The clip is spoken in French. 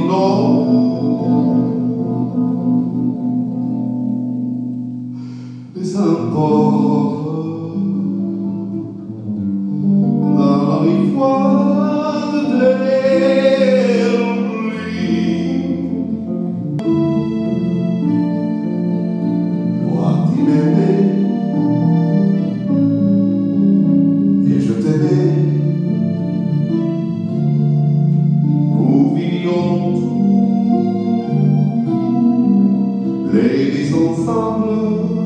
Les importe dans la rive froide des pluies. Toi tu m'aimais et je t'aimais. Nous vivions les ensemble.